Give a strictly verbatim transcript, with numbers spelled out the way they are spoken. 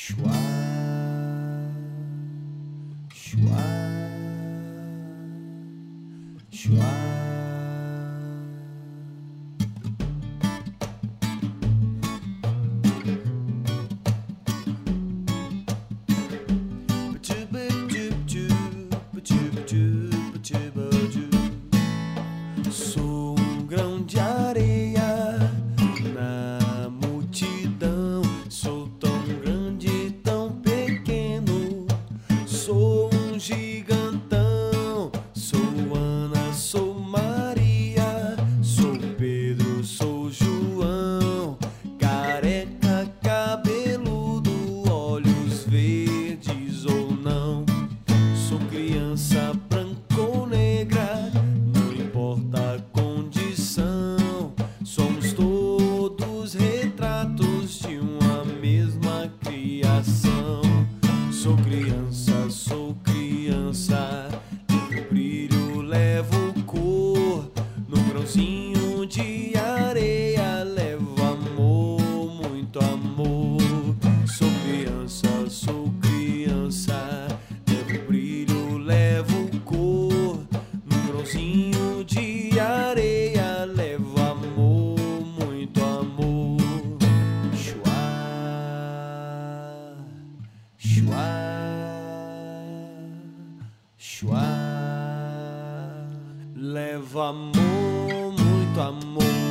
Chua, chua, chua. Sou um grão de areia na multidão. Sou tão grande, tão pequeno. Sou um gigantão. Sou Ana, sou Maria. Sou Pedro, sou João. Careca, cabeludo, olhos verdes ou não. Sou criança branca ou negra, não importa a condição. Somos todos retratos de uma mesma criação. Sou criança, sou criança, levo brilho, levo cor. No grãozinho de areia levo amor, muito amor. Sou criança, sou criança, levo brilho, levo cor. No grãozinho de areia levo amor, muito amor. Chua, chua, chua. Levo amor, muito amor.